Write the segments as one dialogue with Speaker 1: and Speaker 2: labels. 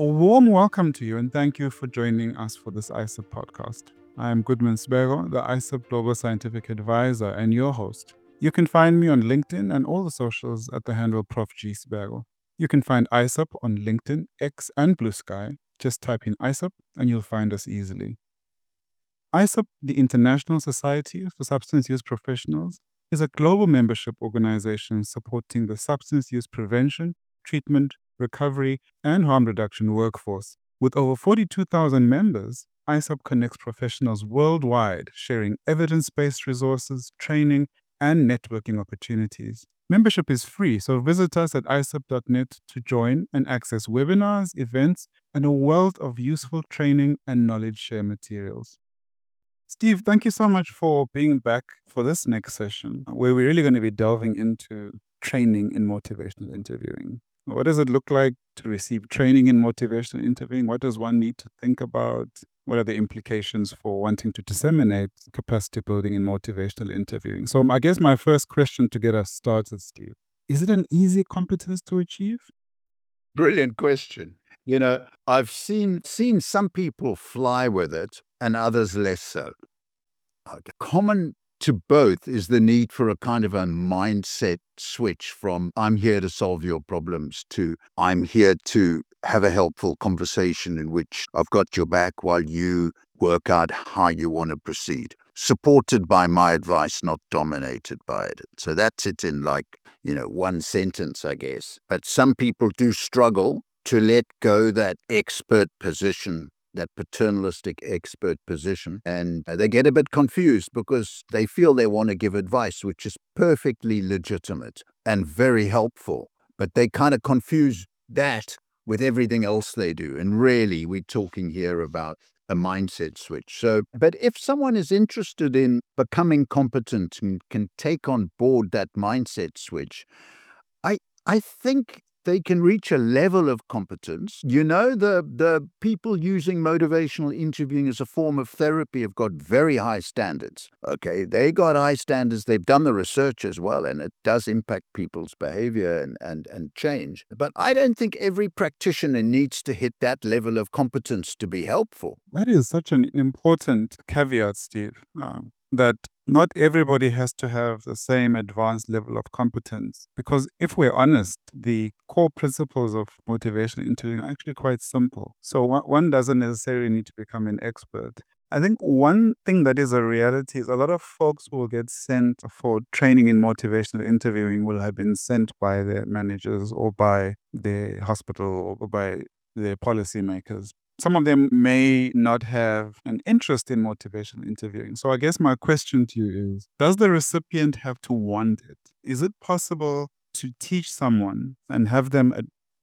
Speaker 1: A warm welcome to you and thank you for joining us for this ISEP podcast. I am Goodman Sbego, the ISEP Global Scientific Advisor and your host. You can find me on LinkedIn and all the socials at the handle Prof. G. Sbego. You can find ISEP on LinkedIn, X, and Blue Sky. Just type in ISEP and you'll find us easily. ISEP, the International Society for Substance Use Professionals, is a global membership organization supporting the substance use prevention, treatment, recovery, and harm reduction workforce. With over 42,000 members, ISEP connects professionals worldwide, sharing evidence-based resources, training, and networking opportunities. Membership is free, so visit us at isep.net to join and access webinars, events, and a wealth of useful training and knowledge share materials. Steve, thank you so much for being back for this next session, where we're really going to be delving into training in motivational interviewing. What does it look like to receive training in motivational interviewing? What does one need to think about? What are the implications for wanting to disseminate capacity building in motivational interviewing? So I guess my first question to get us started, Steve, is it an easy competence to achieve?
Speaker 2: Brilliant question. I've seen some people fly with it and others less so. Common to both is the need for a kind of a mindset switch from I'm here to solve your problems to I'm here to have a helpful conversation in which I've got your back while you work out how you want to proceed, supported by my advice, not dominated by it. So that's it in one sentence, I guess. But some people do struggle to let go that expert position, that paternalistic expert position, and they get a bit confused because they feel they want to give advice, which is perfectly legitimate and very helpful, but they kind of confuse that with everything else they do. And really, we're talking here about a mindset switch. So, but if someone is interested in becoming competent and can take on board that mindset switch, I think they can reach a level of competence. The people using motivational interviewing as a form of therapy have got very high standards. Okay, they got high standards. They've done the research as well, and it does impact people's behavior and change. But I don't think every practitioner needs to hit that level of competence to be helpful.
Speaker 1: That is such an important caveat, Steve, that not everybody has to have the same advanced level of competence. Because if we're honest, the core principles of motivational interviewing are actually quite simple. So one doesn't necessarily need to become an expert. I think one thing that is a reality is a lot of folks who will get sent for training in motivational interviewing will have been sent by their managers or by the hospital or by their policymakers. Some of them may not have an interest in motivational interviewing. So I guess my question to you is, does the recipient have to want it? Is it possible to teach someone and have them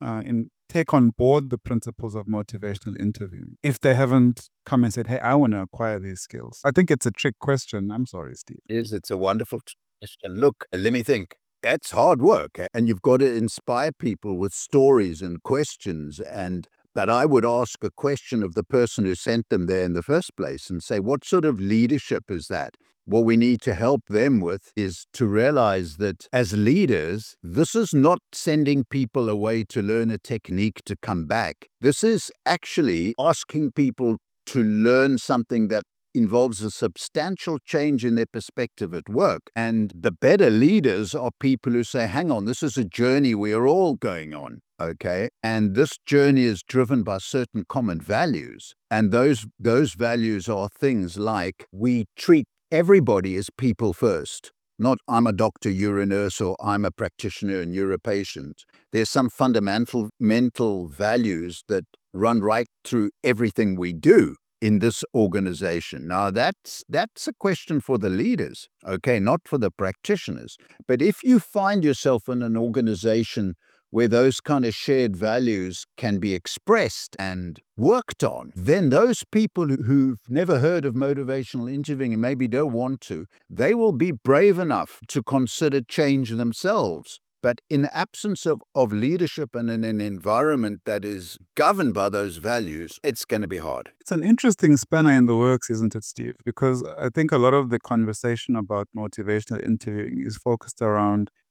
Speaker 1: take on board the principles of motivational interviewing if they haven't come and said, hey, I want to acquire these skills? I think it's a trick question. I'm sorry, Steve.
Speaker 2: It's a wonderful question. Look, let me think. That's hard work, and you've got to inspire people with stories and questions. But I would ask a question of the person who sent them there in the first place and say, what sort of leadership is that? What we need to help them with is to realize that as leaders, this is not sending people away to learn a technique to come back. This is actually asking people to learn something that involves a substantial change in their perspective at work. And the better leaders are people who say, hang on, this is a journey we are all going on. Okay. And this journey is driven by certain common values. And those values are things like we treat everybody as people first. Not I'm a doctor, you're a nurse, or I'm a practitioner and you're a patient. There's some fundamental mental values that run right through everything we do in this organization. Now, that's a question for the leaders, okay, not for the practitioners. But if you find yourself in an organization where those kind of shared values can be expressed and worked on, then those people who've never heard of motivational interviewing and maybe don't want to, they will be brave enough to consider change themselves. But in the absence of leadership and in an environment that is governed by those values, it's going to be hard.
Speaker 1: It's an interesting spanner in the works, isn't it, Steve? Because I think a lot of the conversation about motivational interviewing is focused around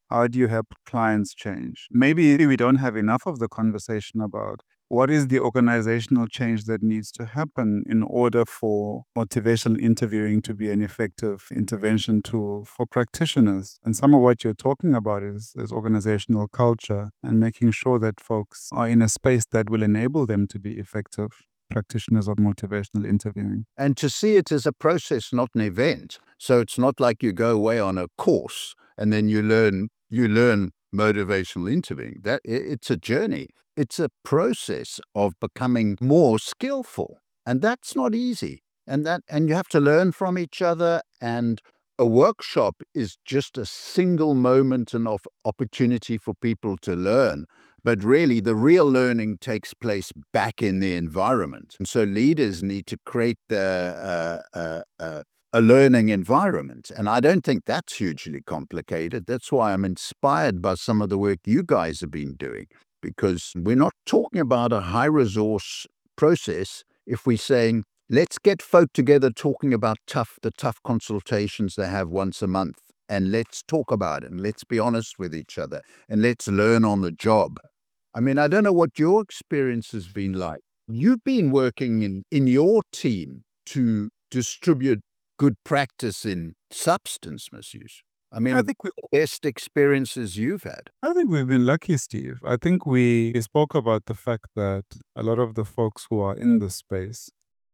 Speaker 1: How do you help clients change? Maybe we don't have enough of the conversation about what is the organizational change that needs to happen in order for motivational interviewing to be an effective intervention tool for practitioners. And some of what you're talking about is organizational culture and making sure that folks are in a space that will enable them to be effective practitioners of motivational interviewing.
Speaker 2: And to see it as a process, not an event. So it's not like you go away on a course and then you learn motivational interviewing. It's a journey. It's a process of becoming more skillful. And that's not easy. And you have to learn from each other. And a workshop is just a single moment and of opportunity for people to learn. But really, the real learning takes place back in the environment. And so leaders need to create a learning environment. And I don't think that's hugely complicated. That's why I'm inspired by some of the work you guys have been doing, because we're not talking about a high resource process if we're saying, let's get folk together talking about the tough consultations they have once a month. And let's talk about it. And let's be honest with each other. And let's learn on the job. I mean, I don't know what your experience has been like. You've been working in your team to distribute good practice in substance misuse. I mean,
Speaker 1: I think we
Speaker 2: best experiences you've had.
Speaker 1: I think we've been lucky, Steve. I think we spoke about the fact that a lot of the folks who are in the space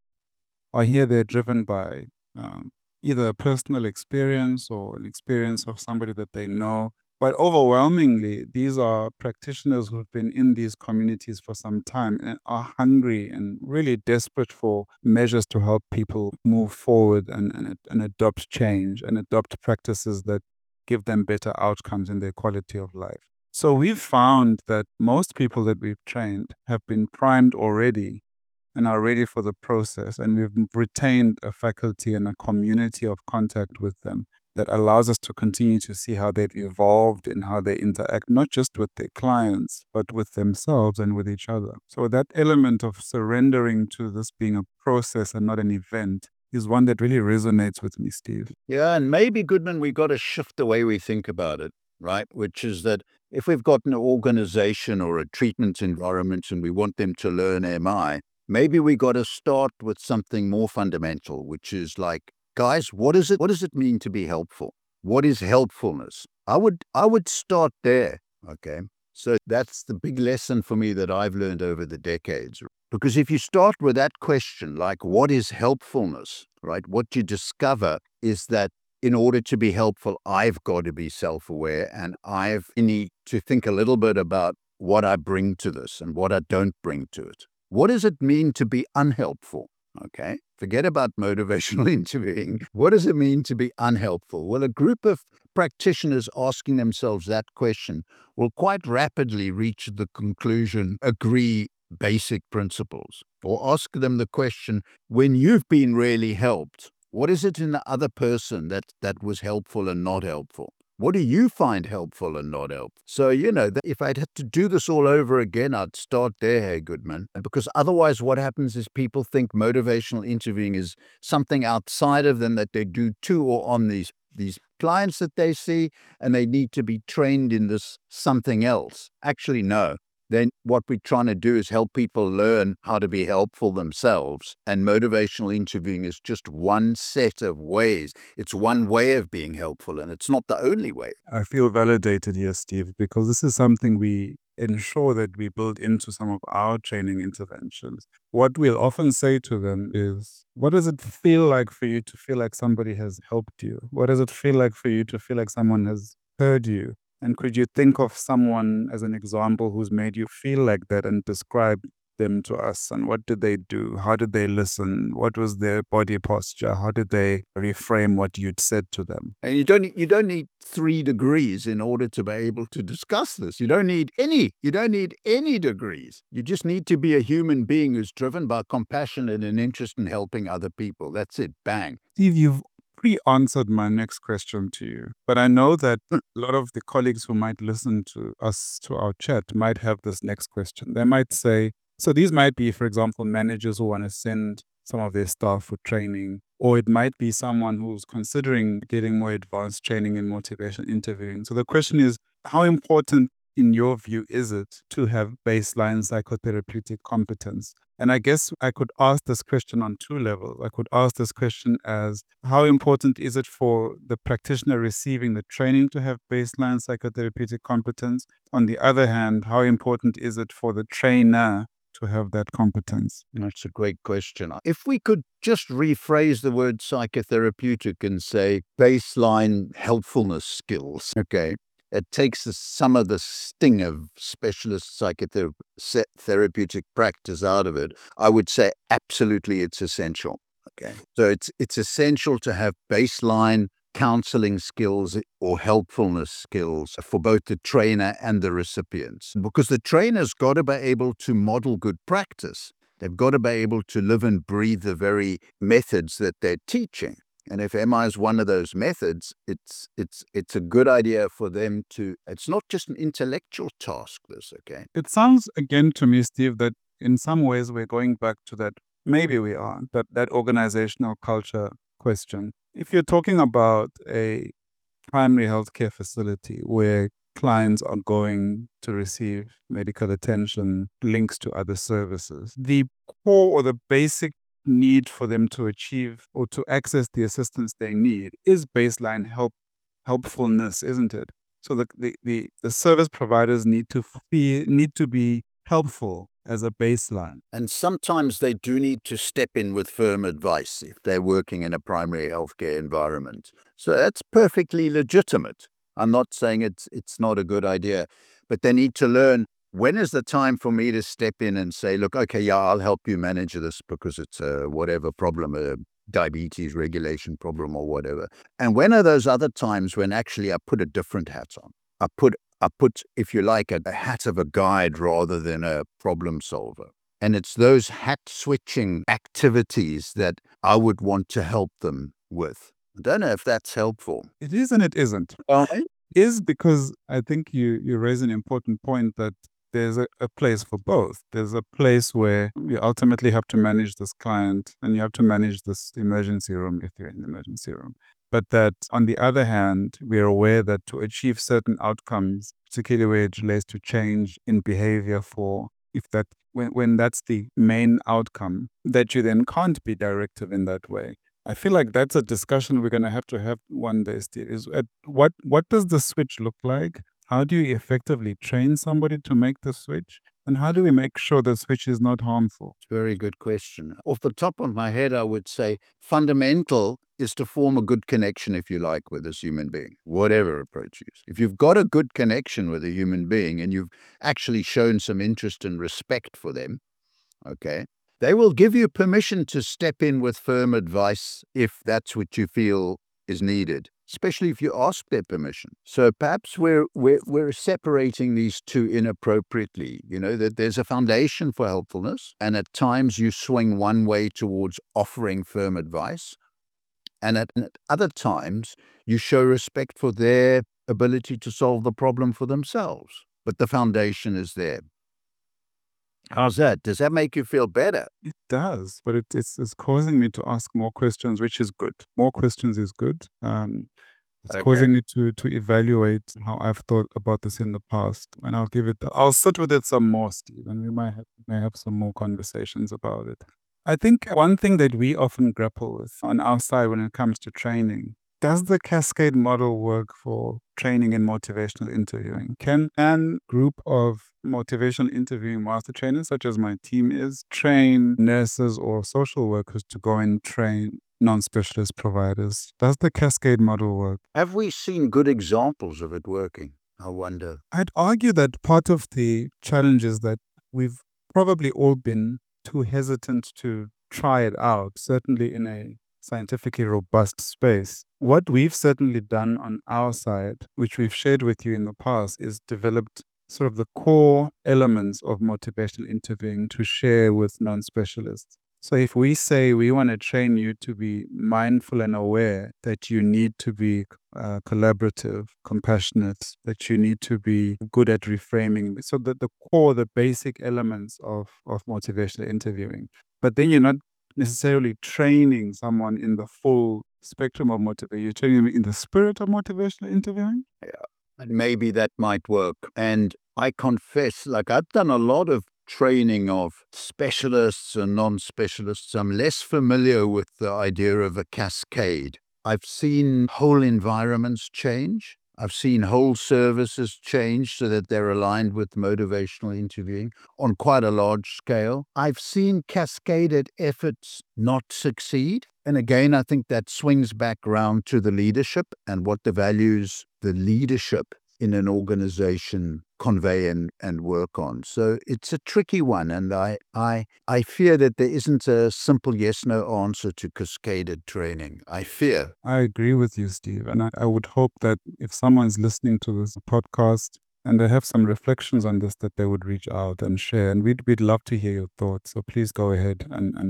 Speaker 1: are here, they're driven by either a personal experience or an experience of somebody that they know. But overwhelmingly, these are practitioners who've been in these communities for some time and are hungry and really desperate for measures to help people move forward and adopt change and adopt practices that give them better outcomes in their quality of life. So we've found that most people that we've trained have been primed already and are ready for the process. And we've retained a faculty and a community of contact with them that allows us to continue to see how they've evolved and how they interact, not just with their clients, but with themselves and with each other. So that element of surrendering to this being a process and not an event is one that really resonates with me, Steve.
Speaker 2: Yeah, and maybe, Goodman, we've got to shift the way we think about it, right? Which is that if we've got an organization or a treatment environment and we want them to learn MI, maybe we got to start with something more fundamental, which is like, guys, what does it mean to be helpful? What is helpfulness? I would start there, okay? So that's the big lesson for me that I've learned over the decades. Because if you start with that question, like what is helpfulness, right? What you discover is that in order to be helpful, I've got to be self-aware and I need to think a little bit about what I bring to this and what I don't bring to it. What does it mean to be unhelpful? Okay, forget about motivational interviewing. What does it mean to be unhelpful? Well, a group of practitioners asking themselves that question will quite rapidly reach the conclusion, agree basic principles, or ask them the question, when you've been really helped, what is it in the other person that was helpful and not helpful? What do you find helpful and not helpful? So, if I'd had to do this all over again, I'd start there, hey, Goodman. Because otherwise what happens is people think motivational interviewing is something outside of them that they do to or on these clients that they see, and they need to be trained in this something else. Actually, no. Then what we're trying to do is help people learn how to be helpful themselves. And motivational interviewing is just one set of ways. It's one way of being helpful, and it's not the only way.
Speaker 1: I feel validated here, Steve, because this is something we ensure that we build into some of our training interventions. What we'll often say to them is, what does it feel like for you to feel like somebody has helped you? What does it feel like for you to feel like someone has heard you? And could you think of someone as an example who's made you feel like that and describe them to us? And what did they do? How did they listen? What was their body posture? How did they reframe what you'd said to them?
Speaker 2: And you don't need 3 degrees in order to be able to discuss this. You don't need any degrees. You just need to be a human being who's driven by compassion and an interest in helping other people. That's it. Bang.
Speaker 1: Steve, you've pre-answered my next question to you, but I know that a lot of the colleagues who might listen to us, to our chat, might have this next question. They might say, so these might be, for example, managers who want to send some of their staff for training, or it might be someone who's considering getting more advanced training in motivational interviewing. So the question is, how important in your view is it to have baseline psychotherapeutic competence? And I guess I could ask this question on two levels. I could ask this question as, how important is it for the practitioner receiving the training to have baseline psychotherapeutic competence? On the other hand, how important is it for the trainer to have that competence?
Speaker 2: That's a great question. If we could just rephrase the word psychotherapeutic and say baseline helpfulness skills, okay, it takes some of the sting of specialist psychotherapeutic practice out of it. I would say absolutely it's essential. Okay. So it's essential to have baseline counseling skills or helpfulness skills for both the trainer and the recipients, because the trainer's got to be able to model good practice. They've got to be able to live and breathe the very methods that they're teaching. And if MI is one of those methods, it's a good idea for them to, it's not just an intellectual task, this, okay?
Speaker 1: It sounds again to me, Steve, that in some ways we're going back to that, maybe we are, that organizational culture question. If you're talking about a primary healthcare facility where clients are going to receive medical attention, links to other services, the core or the basic need for them to achieve or to access the assistance they need is baseline helpfulness, isn't it? So the service providers need to be helpful as a baseline.
Speaker 2: And sometimes they do need to step in with firm advice if they're working in a primary healthcare environment. So that's perfectly legitimate. I'm not saying it's not a good idea, but they need to learn, when is the time for me to step in and say, look, okay, yeah, I'll help you manage this because it's a whatever problem, a diabetes regulation problem or whatever. And when are those other times when actually I put a different hat on? I put, if you like, a hat of a guide rather than a problem solver. And it's those hat switching activities that I would want to help them with. I don't know if that's helpful.
Speaker 1: It is and it isn't. Is because I think you raise an important point that there's a place for both. There's a place where you ultimately have to manage this client and you have to manage this emergency room if you're in the emergency room. But that on the other hand, we're aware that to achieve certain outcomes, particularly where it relates to change in behavior when that's the main outcome, that you then can't be directive in that way. I feel like that's a discussion we're going to have one day, Steve. What does the switch look like? How do you effectively train somebody to make the switch? And how do we make sure the switch is not harmful?
Speaker 2: Very good question. Off the top of my head, I would say fundamental is to form a good connection, if you like, with this human being, whatever approach you use. If you've got a good connection with a human being and you've actually shown some interest and respect for them, okay, they will give you permission to step in with firm advice if that's what you feel is needed, especially if you ask their permission. So perhaps we're separating these two inappropriately. You know, that there's a foundation for helpfulness, and at times you swing one way towards offering firm advice, and at other times you show respect for their ability to solve the problem for themselves. But the foundation is there. How's that? Does that make you feel better?
Speaker 1: It does, but it's causing me to ask more questions, which is good. More questions is good. It's causing me to evaluate how I've thought about this in the past, and I'll sit with it some more, Steve, and we may have some more conversations about it. I think one thing that we often grapple with on our side when it comes to training, does the cascade model work for training in motivational interviewing? Can a group of motivational interviewing master trainers, such as my team is, train nurses or social workers to go and train non-specialist providers? Does the cascade model work?
Speaker 2: Have we seen good examples of it working? I wonder.
Speaker 1: I'd argue that part of the challenge is that we've probably all been too hesitant to try it out, certainly in a scientifically robust space. What we've certainly done on our side, which we've shared with you in the past, is developed sort of the core elements of motivational interviewing to share with non-specialists. So if we say we want to train you to be mindful and aware that you need to be collaborative, compassionate, that you need to be good at reframing, so that the core, the basic elements of motivational interviewing. But then you're not necessarily training someone in the full spectrum of motivation. You're training them in the spirit of motivational interviewing.
Speaker 2: And maybe that might work. And I confess, like I've done a lot of training of specialists and non-specialists. I'm less familiar with the idea of a cascade. I've seen whole environments change. I've seen whole services change so that they're aligned with motivational interviewing on quite a large scale. I've seen cascaded efforts not succeed. And again, I think that swings back around to the leadership and what the values the leadership in an organization convey and work on. So it's a tricky one. And I fear that there isn't a simple yes-no answer to cascaded training. I fear.
Speaker 1: I agree with you, Steve. And I would hope that if someone's listening to this podcast and they have some reflections on this, that they would reach out and share. And we'd love to hear your thoughts. So please go ahead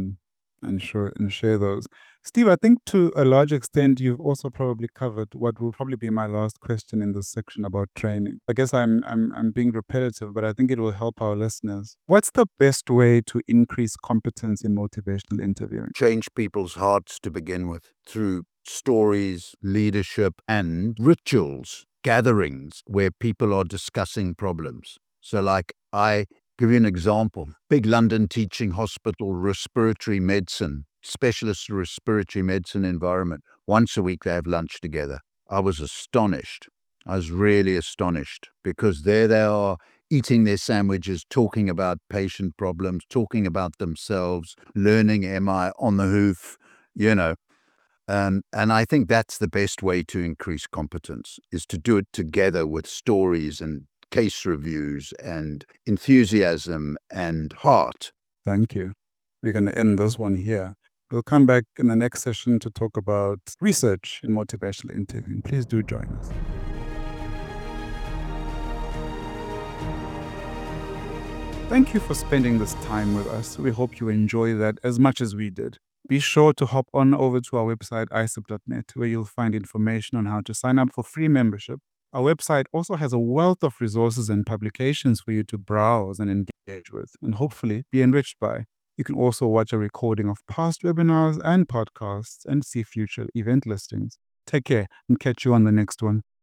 Speaker 1: and share those. Steve, I think to a large extent, you've also probably covered what will probably be my last question in this section about training. I guess I'm being repetitive, but I think it will help our listeners. What's the best way to increase competence in motivational interviewing?
Speaker 2: Change people's hearts to begin with through stories, leadership, and rituals, gatherings where people are discussing problems. So like I give you an example. Big London teaching hospital, respiratory medicine, specialist respiratory medicine environment. Once a week they have lunch together. I was astonished. I was really astonished because there they are eating their sandwiches, talking about patient problems, talking about themselves, learning MI on the hoof, you know. And I think that's the best way to increase competence, is to do it together with stories and case reviews and enthusiasm and heart.
Speaker 1: Thank you. We're going to end this one here. We'll come back in the next session to talk about research in motivational interviewing. Please do join us. Thank you for spending this time with us. We hope you enjoy that as much as we did. Be sure to hop on over to our website, isip.net, where you'll find information on how to sign up for free membership. Our website also has a wealth of resources and publications for you to browse and engage with, and hopefully be enriched by. You can also watch a recording of past webinars and podcasts and see future event listings. Take care and catch you on the next one.